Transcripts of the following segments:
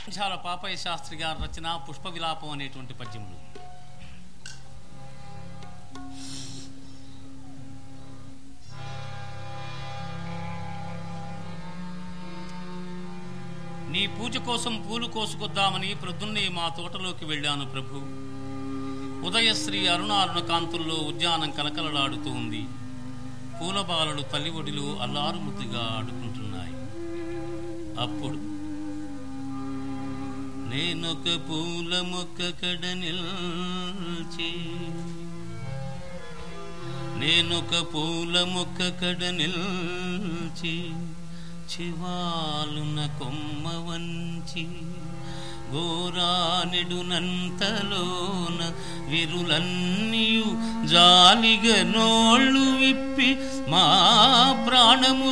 చాలా పాపయ్య శాస్త్రి గారి రచన పుష్ప విలాపం అనేటువంటి పద్యములు. నీ పూజ కోసం పూలు కోసుకొద్దామని ప్రొద్దున్నే మా తోటలోకి వెళ్ళాను ప్రభు. ఉదయశ్రీ అరుణారుణ కాంతుల్లో ఉద్యానం కలకలలాడుతూ ఉంది. పూల బాలలు తల్లి ఒడిలో అల్లారు ముద్దుగా ఆడుకుంటున్నాయి. అప్పుడు నేనొక పూల మొక్క కడ నిల్చి, నేనొక పూల మొక్క కడ నిల్చి, చివాలున కొమ్మ వంచి గోరానెడునంతలోన విరులన్నీయు జాలిగా నోళ్ళు విప్పి మా ప్రాణము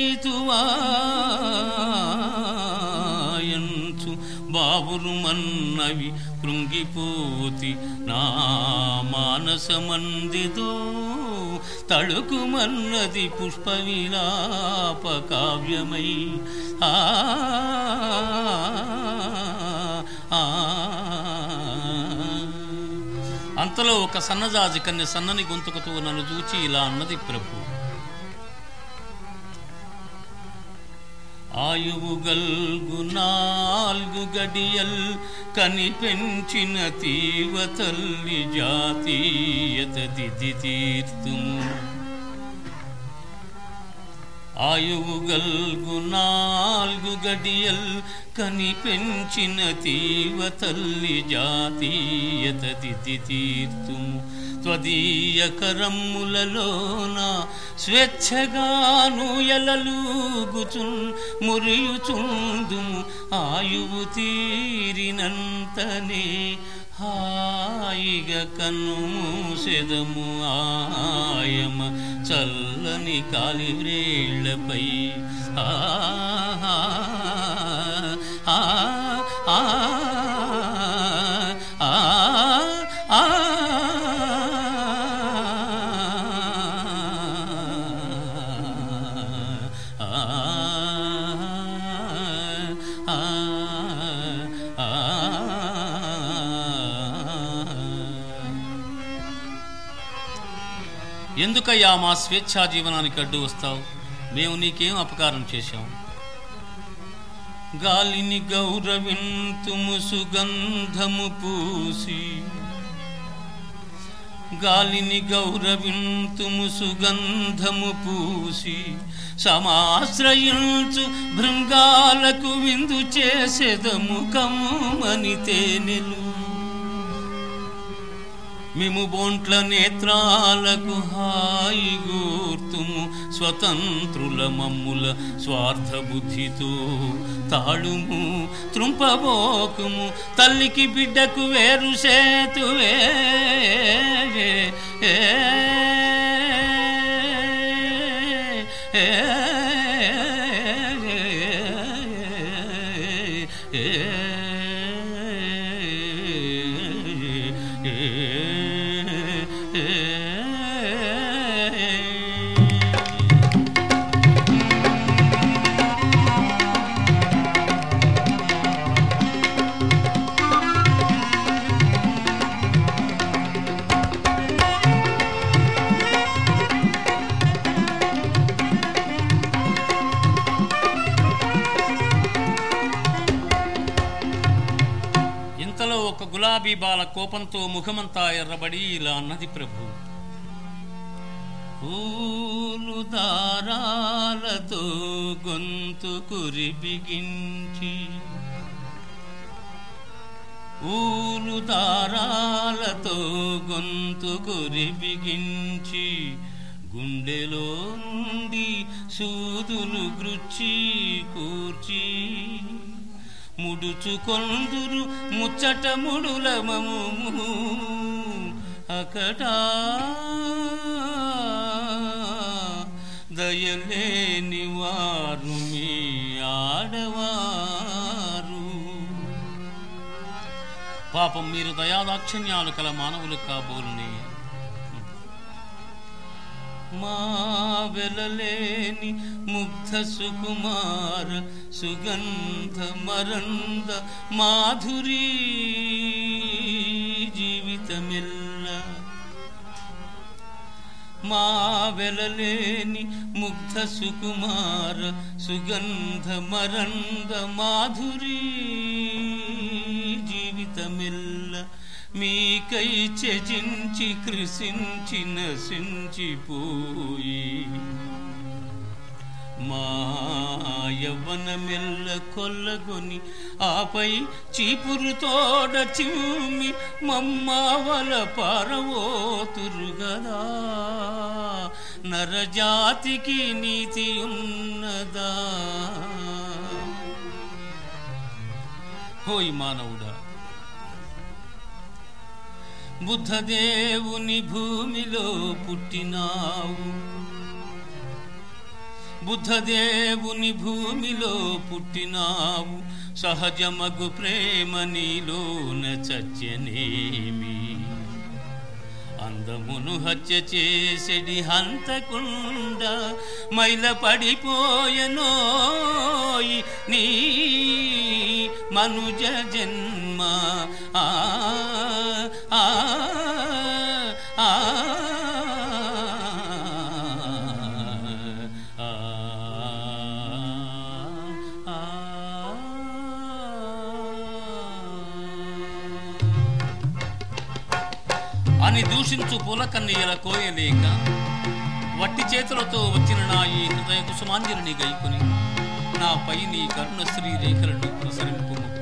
దీతువాయంచు బావులు మన్నవి కృంగిపోతి నా మానసమందిదో తళుకుమన్నది పుష్ప విలాప కావ్యమై. అంతలో ఒక సన్నజాజి కన్య సన్నని గొంతుకతో నన్ను చూచి ఇలా అన్నది ప్రభు. ఆయువు గల్గు 4 గడియల్ కని పెంచిన తీవ తల్లి జాతీయత దిది తీర్తుము. ఆయువు గల్గు 4 గడియల్ కని పెంచిన తీవ తల్లి జాతీయత దిది తీర్తుము. త్వదీయ కరమ్ములలోన స్వేచ్ఛగాను ఎలలూగుచున్ మురియుచుందుము. ఆయువు తీరినంతనే హాయిగా కన్ను మూసెదము ఆయమ చల్లని కాలివ్రేళ్లపై. ఎందుకయ్యా మా స్వేచ్ఛా జీవనానికి అడ్డు వస్తావు? మేము నీకేం అపకారం చేశాం? గాలిని గౌరవింతుము సుగంధము పూసి, గాలిని గౌరవింతుము సుగంధము పూసి, సమాశ్రయించు భృంగాలకు విందు చేసెదము కమ్మని తేనెలు. మేము బోంట్ల నేత్రాలకు హాయిగూర్తుము స్వతంత్రుల మమ్ముల స్వార్థ బుద్ధితో తాళుము త్రుంపబోకుము. తల్లికి బిడ్డకు వేరు సేతువే ఒక గులాబీ బాల కోపంతో ముఖమంతా ఎర్రబడి ఇలా అన్నది ప్రభు. పూలు దారాలతో గొంతు కురిబిగించి, పూలు దారాలతో గొంతు కురిబిగించి, గుండెలో నుండి సూదులు గ్రుచ్చి కూర్చి, ముడుచుకొందురు ముచ్చట ముడులమము అకటా దయలేని వారు మీ ఆడవారు. పాపం మీరు దయాదాక్షిణ్యాలు కల మానవులు కాబోలునే. మా వెలలేని ముగ్ధ సుకుమార సుగంధ మరంద మాధురీ జీవితమెల్ల మా వెలలేని ముగ్ధ సుకుమార సుగంధ మరంద మాధురీ జీవితమెల్ల మీకై త్యజించి కృషించి నశించిపోయి మా యవ్వనమెల్ల కొల్లగొని ఆపై చీపురుతోడ చిమ్మి మమ్మావల పారవోతురుగదా నరజాతికి నీతి ఉన్నదా? హోయ్ మానవుడా, బుద్ధదేవుని భూమిలో పుట్టినావు, బుద్ధదేవుని భూమిలో పుట్టినావు, సహజమగు ప్రేమ నీలోన చచ్చనేమి? అందమును హత్య చేసెడి హంతకుండ మైల పడిపోయనోయి నీ మనుజ జన్మ. ఆ ఆ ఆ అని దూషించు పూలకన్నయ్యల కోయలేక వట్టి చేతులతో వచ్చిన నా ఈ హృదయ కుసుమాంజలిని గైకొని నాపై నీ కరుణ శ్రీ రేఖలను ప్రసరింపు.